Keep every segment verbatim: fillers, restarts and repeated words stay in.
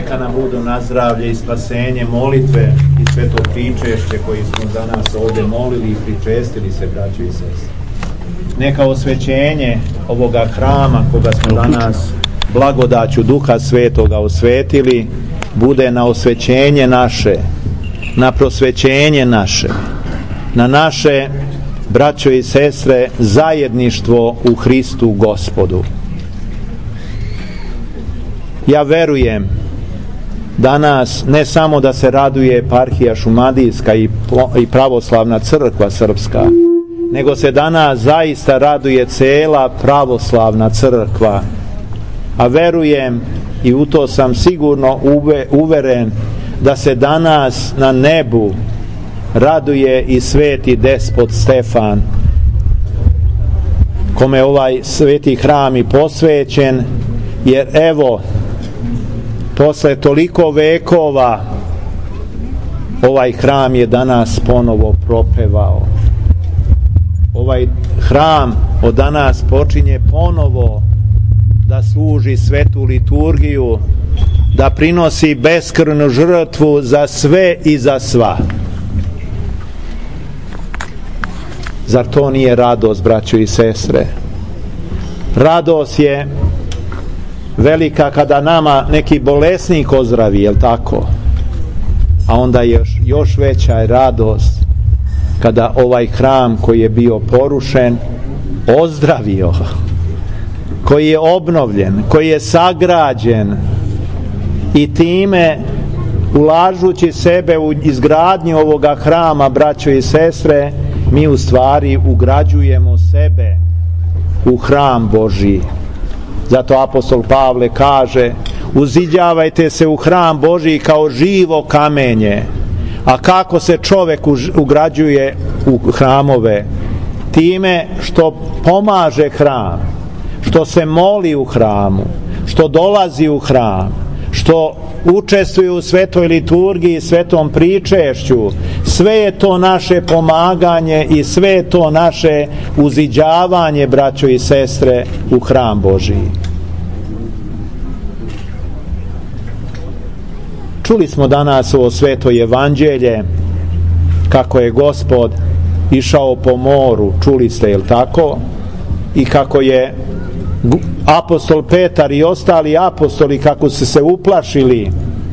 neka nam budu na zdravlje i spasenje molitve i sve to pričešće koji smo za nas ovdje molili i pričestili se, braćo i sestre. Neka osvećenje ovoga hrama koga smo danas blagodaću Duha Svetoga osvetili bude na osvećenje naše, na prosvećenje naše, na naše, braćo i sestre, zajedništvo u Hristu Gospodu. Ja verujem danas ne samo da se raduje eparhija Šumadijska i, i pravoslavna crkva srpska, nego se danas zaista raduje cela pravoslavna crkva, a verujem i u to sam sigurno uve, uveren da se danas na nebu raduje i sveti despot Stefan, kome ovaj sveti hram i posvećen, jer evo posle toliko vekova ovaj hram je danas ponovo propevao. Ovaj hram od danas počinje ponovo da služi svetu liturgiju, da prinosi beskrvnu žrtvu za sve i za sva. Zar to nije radost, braćo i sestre? Radost je velika kada nama neki bolesnik ozdravi, jel tako? A onda još, još veća je radost kada ovaj hram koji je bio porušen ozdravio, koji je obnovljen, koji je sagrađen, i time ulažući sebe u izgradnju ovoga hrama, braćo i sestre, mi u stvari ugrađujemo sebe u hram Božji. Zato apostol Pavle kaže: uziđavajte se u hram Božji kao živo kamenje. A kako se čovjek ugrađuje u hramove? Time što pomaže hram, što se moli u hramu, što dolazi u hram, što učestvuje u svetoj liturgiji, svetom pričešću. Sve je to naše pomaganje i sve je to naše uziđavanje, braćo i sestre, u hram Božji. Čuli smo danas ovo sveto evanđelje kako je Gospod išao po moru, čuli ste, jel tako? I kako je apostol Petar i ostali apostoli kako su se uplašili,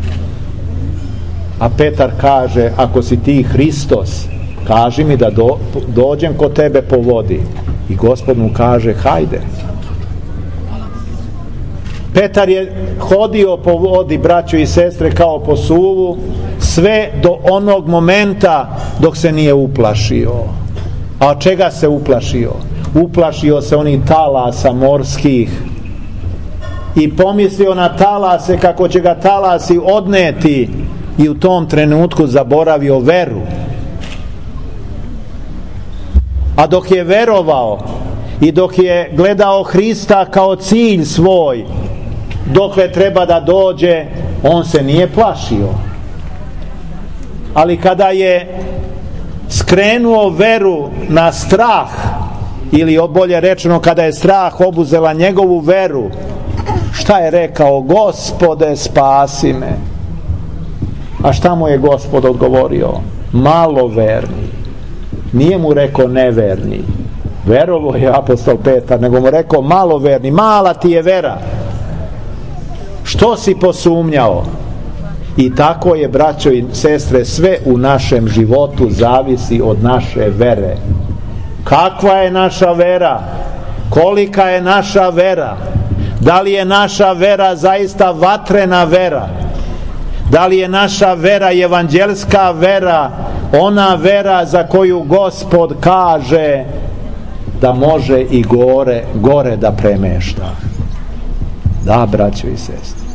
a Petar kaže: ako si ti Hristos, kaži mi da do, dođem kod tebe po vodi. I Gospod mu kaže: hajde. Petar je hodio po vodi, braćo i sestre, kao po suvu, sve do onog momenta dok se nije uplašio. A od čega se uplašio? Uplašio se onih talasa morskih i pomislio na talase, kako će ga talasi odneti, i u tom trenutku zaboravio veru. A dok je verovao i dok je gledao Hrista kao cilj svoj, dokle treba da dođe, on se nije plašio. Ali kada je skrenuo veru na strah, ili bolje rečeno kada je strah obuzela njegovu veru, šta je rekao? Gospode, spasi me. A šta mu je Gospod odgovorio? Maloverni. Nije mu rekao neverni, verovo je apostol Petar, nego mu rekao maloverni, mala ti je vera, što si posumnjao? I tako je, braćo i sestre, sve u našem životu zavisi od naše vere. Kakva je naša vera? Kolika je naša vera? Da li je naša vera zaista vatrena vera? Da li je naša vera evanđelska vera, ona vera za koju Gospod kaže da može i gore, gore da premešta? Da, braćo i sestre,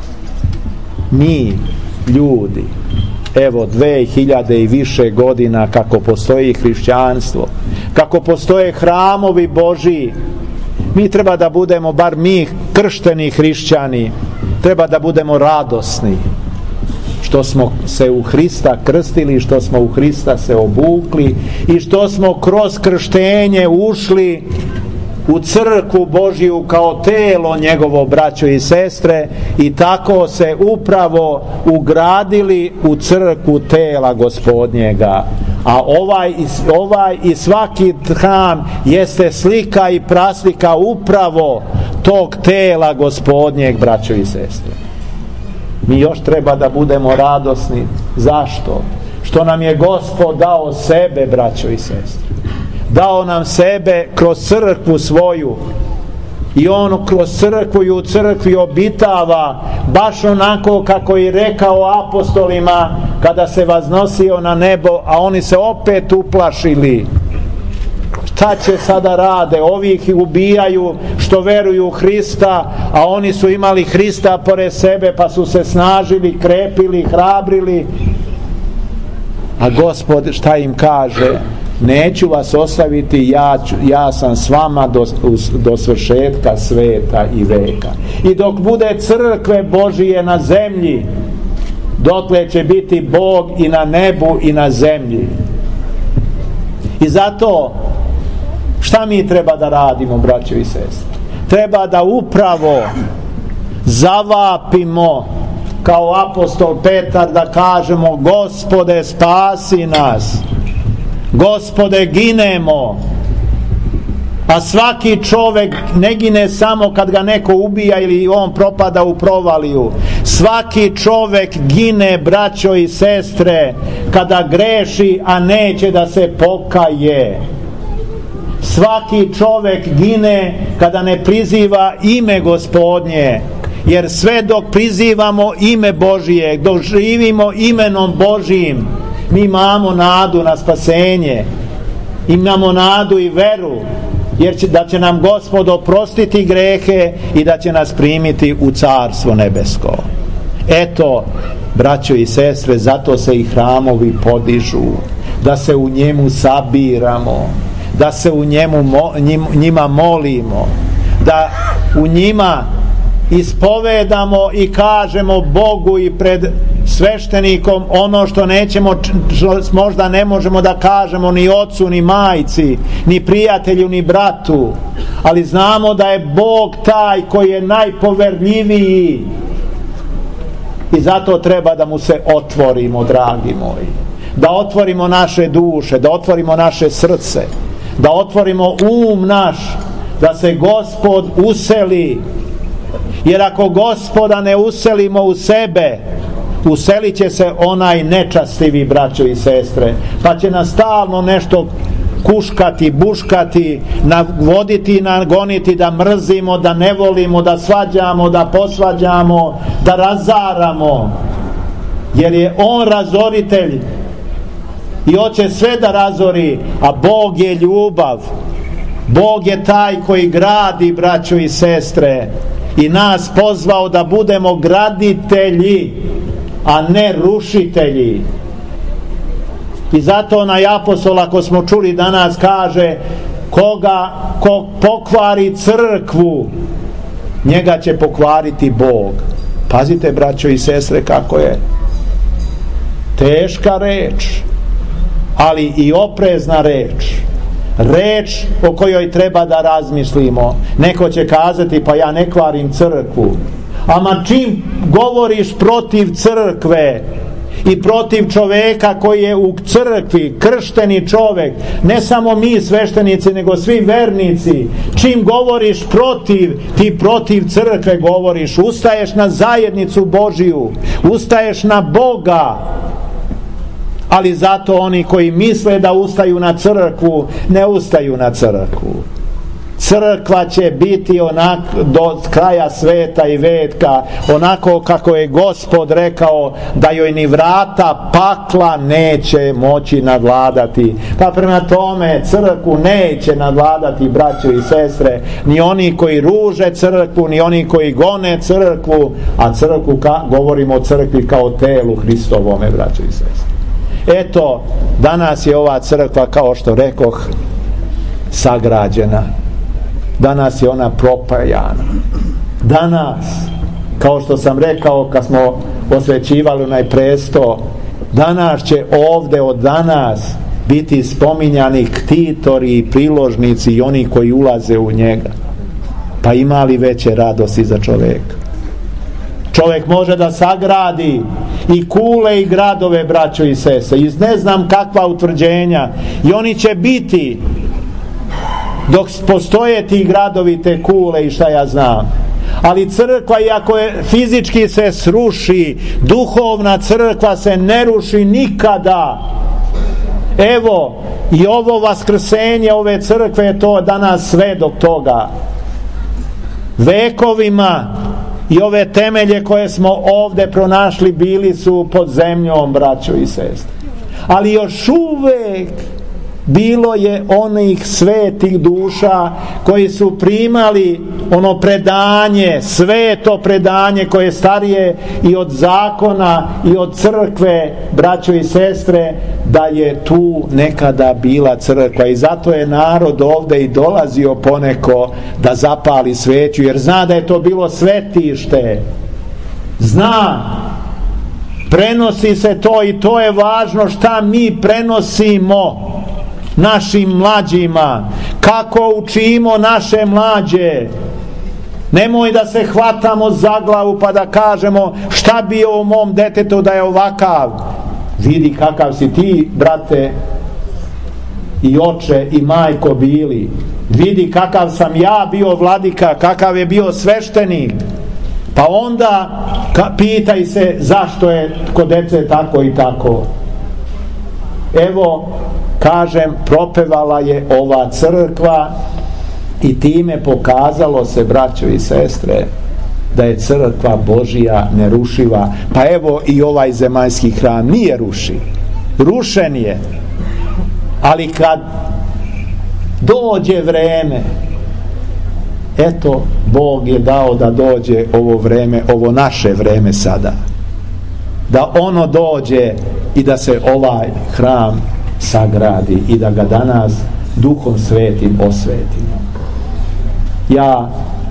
mi ljudi, evo dve hiljade i više godina kako postoji hrišćanstvo, kako postoje hramovi Božji, mi treba da budemo, bar mi kršteni hrišćani, treba da budemo radosni što smo se u Hrista krstili, što smo u Hrista se obukli i što smo kroz krštenje ušli u crkvu Božiju kao telo njegovo, braćo i sestre, i tako se upravo ugradili u crkvu tela Gospodnjega. A ovaj, ovaj i svaki hram jeste slika i praslika upravo tog tela Gospodnjeg, braćo i sestre. Mi još treba da budemo radosni. Zašto? Što nam je Gospod dao sebe, braćo i sestre. Dao nam sebe kroz crkvu svoju. I on kroz crkvu i u crkvi obitava baš onako kako je rekao apostolima kada se vaznosio na nebo, a oni se opet uplašili. Šta će sada rade? Ovih ubijaju što veruju u Hrista, a oni su imali Hrista pored sebe pa su se snažili, krepili, hrabrili. A Gospod šta im kaže? Neću vas ostaviti, ja, ću, ja sam s vama do, do svršetka sveta i veka. I dok bude crkve Božije na zemlji, dotle će biti Bog i na nebu i na zemlji. I zato šta mi treba da radimo, braćo i sestre? Treba da upravo zavapimo kao apostol Petar, da kažemo: Gospode, spasi nas, Gospode, ginemo. A svaki čovek ne gine samo kad ga neko ubija ili on propada u provaliju. Svaki čovek gine, braćo i sestre, kada greši, a neće da se pokaje. Svaki čovek gine kada ne priziva ime Gospodnje. Jer sve dok prizivamo ime Božije, dok živimo imenom Božijim, mi imamo nadu na spasenje, imamo nadu i veru, jer će, da će nam Gospod oprostiti grehe i da će nas primiti u Carstvo nebesko. Eto, braćo i sestre, zato se i hramovi podižu, da se u njemu sabiramo, da se u njemu, njima molimo, da u njima ispovedamo i kažemo Bogu i pred sveštenikom ono što nećemo, što možda ne možemo da kažemo ni ocu, ni majci, ni prijatelju, ni bratu, ali znamo da je Bog taj koji je najpoverljiviji i zato treba da mu se otvorimo, dragi moji, da otvorimo naše duše, da otvorimo naše srce, da otvorimo um naš, da se Gospod useli. Jer ako Gospoda ne uselimo u sebe, uselit će se onaj nečastivi, braćo i sestre, pa će nas stalno nešto kuškati, buškati, navoditi, nagoniti da mrzimo, da ne volimo, da svađamo, da posvađamo, da razaramo, jer je on razoritelj i hoće sve da razori, a Bog je ljubav. Bog je taj koji gradi, braćo i sestre, i nas pozvao da budemo graditelji, a ne rušitelji. I zato onaj apostol, ako smo čuli danas, kaže: koga ko pokvari crkvu, njega će pokvariti Bog. Pazite, braćo i sestre, kako je teška reč, ali i oprezna reč. Reč o kojoj treba da razmislimo. Neko će kazati: pa ja ne kvarim crkvu. Ama čim govoriš protiv crkve i protiv čoveka koji je u crkvi, kršteni čovek, ne samo mi sveštenici, nego svi vernici, čim govoriš protiv, ti protiv crkve govoriš, ustaješ na zajednicu Božiju, ustaješ na Boga. Ali zato oni koji misle da ustaju na crkvu, ne ustaju na crkvu. Crkva će biti onako do kraja sveta i vetka, onako kako je Gospod rekao, da joj ni vrata pakla neće moći nadvladati. Pa prema tome crkvu neće nadvladati, braćo i sestre, ni oni koji ruže crkvu, ni oni koji gone crkvu, a crkvu, ka, govorimo o crkvi kao telu Hristovome, braćo i sestre. Eto, danas je ova crkva, kao što rekoh, sagrađena. Danas je ona propajana. Danas, kao što sam rekao kad smo osvećivali onaj presto, danas će ovde od danas biti spominjani ktitori i priložnici i oni koji ulaze u njega. Pa ima li veće radosti za čovjeka? Čovjek može da sagradi i kule i gradove, braćo i sestre, iz ne znam kakva utvrđenja, i oni će biti dok postoje ti gradovi, te kule i šta ja znam. Ali crkva, iako je fizički se sruši, duhovna crkva se ne ruši nikada. Evo, i ovo vaskrsenje ove crkve je to danas svedok toga. Vekovima i ove temelje koje smo ovdje pronašli bili su pod zemljom, braćo i sestre. Ali još uvek bilo je onih svetih duša koji su primali ono predanje, sveto predanje koje je starije i od zakona i od crkve, braćo i sestre, da je tu nekada bila crkva, i zato je narod ovdje i dolazio poneko da zapali sveću, jer zna da je to bilo svetište. Zna, prenosi se to, i to je važno šta mi prenosimo našim mlađima, kako učimo naše mlađe. Nemoj da se hvatamo za glavu pa da kažemo šta bi o mom detetu da je ovakav. Vidi kakav si ti, brate i oče i majko bili. Vidi kakav sam ja bio vladika, kakav je bio sveštenik. Pa onda ka, pitaj se zašto je kod dece tako i tako. Evo, kažem, propevala je ova crkva i time pokazalo se, braćo i sestre, da je crkva Božija nerušiva. Pa evo i ovaj zemaljski hram nije ruši, rušen je, ali kad dođe vreme, eto, Bog je dao da dođe ovo vreme, ovo naše vreme sada, da ono dođe i da se ovaj hram sagradi i da ga danas Duhom Svetim osvetimo. Ja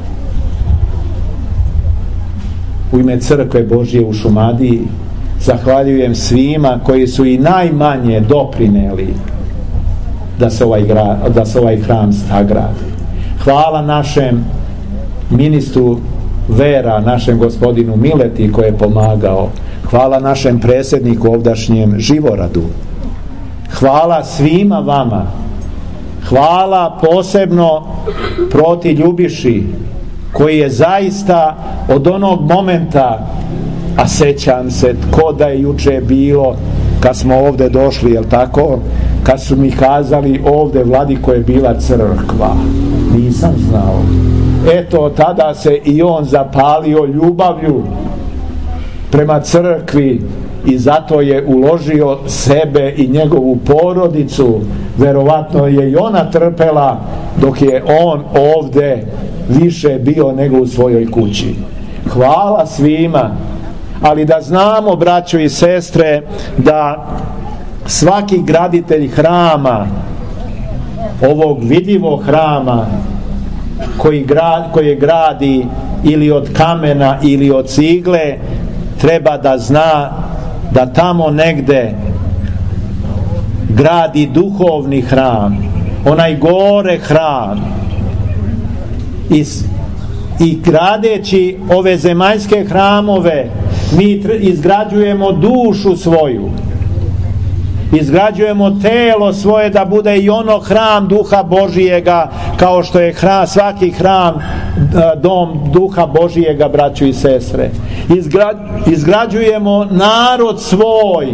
u ime Crkve Božje u Šumadiji zahvaljujem svima koji su i najmanje doprineli da se ovaj, gra, da se ovaj hram sagradi. Hvala našem ministru vera, našem gospodinu Mileti koji je pomagao. Hvala našem predsjedniku ovdašnjem Živoradu. Hvala svima vama. Hvala posebno proti Ljubiši, koji je zaista od onog momenta, a sećam se ko da je juče bilo kad smo ovdje došli, jel tako, kad su mi kazali ovdje, vladiko, je bila crkva, nisam znao. Eto, tada se i on zapalio ljubavlju prema crkvi i zato je uložio sebe i njegovu porodicu. Verovatno je i ona trpela dok je on ovdje više bio nego u svojoj kući. Hvala svima, ali da znamo, braćo i sestre, da svaki graditelj hrama, ovog vidljivog hrama koji, grad, koji gradi ili od kamena ili od cigle, treba da zna da tamo negde gradi duhovni hram, onaj gore hram, i, i gradeći ove zemaljske hramove mi izgrađujemo dušu svoju, izgrađujemo telo svoje da bude i ono hram Duha Božijega, kao što je hram, svaki hram dom Duha Božijega, braćo i sestre. Izgra, izgrađujemo narod svoj,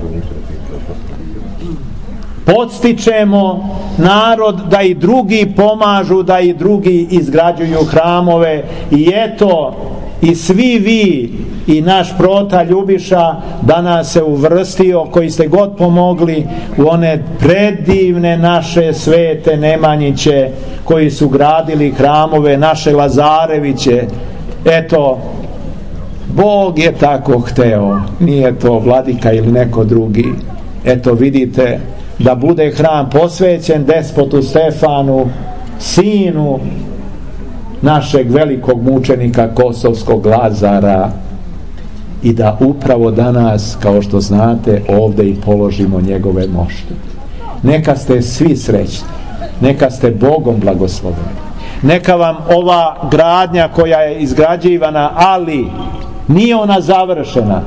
podstičemo narod da i drugi pomažu, da i drugi izgrađuju hramove. I eto, i svi vi i naš prota Ljubiša danas se uvrstio, koji ste god pomogli u one predivne naše svete Nemanjiće koji su gradili hramove, naše Lazareviće. Eto, Bog je tako hteo, nije to vladika ili neko drugi. Eto, vidite, da bude hram posvećen despotu Stefanu, sinu našeg velikog mučenika kosovskog Lazara, i da upravo danas, kao što znate, ovdje i položimo njegove mošte. Neka ste svi srećni, neka ste Bogom blagosloveni, neka vam ova gradnja koja je izgrađivana, ali nije ona završena,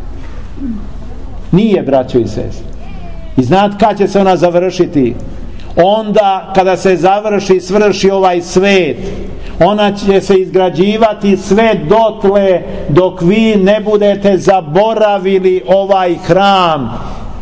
nije, braćo i sestre. I znate kad će se ona završiti? Onda kada se završi, svrši ovaj svet, ona će se izgrađivati sve dotle dok vi ne budete zaboravili ovaj hram,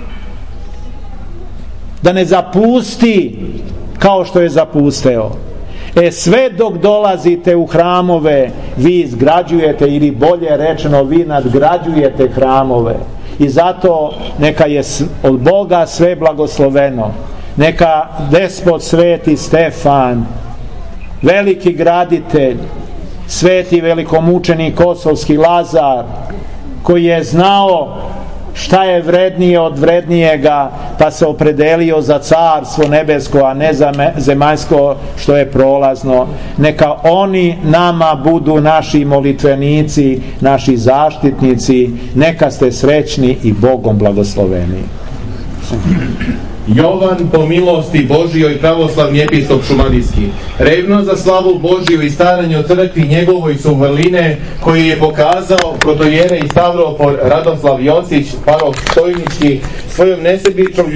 da ne zapusti kao što je zapusteo. E sve dok dolazite u hramove, vi izgrađujete, ili bolje rečeno, vi nadgrađujete hramove. I zato neka je od Boga sve blagosloveno. Neka despot Sveti Stefan, veliki graditelj, sveti velikomučenik Kosovski Lazar, koji je znao šta je vrednije od vrednijega, pa se opredelio za carstvo nebesko, a ne za zemaljsko što je prolazno. Neka oni nama budu naši molitvenici, naši zaštitnici. Neka ste srećni i Bogom blagosloveni. Jovan, po milosti Božijoj, pravoslavni episkop šumadijski, revno za slavu Božiju i staranje o crkvi njegovoj su vrline koji je pokazao protojere i Stavrofor Radoslav Josić, paroh Stojnički, svojom nesebičnom